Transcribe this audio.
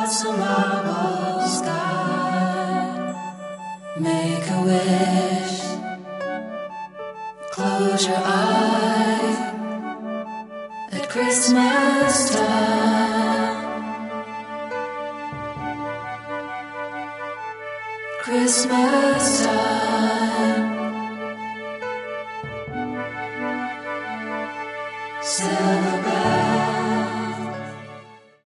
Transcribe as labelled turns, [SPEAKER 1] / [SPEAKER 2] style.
[SPEAKER 1] across a marble sky. Make a wish, close your eyes at Christmas time. Christmas time. Celebrate.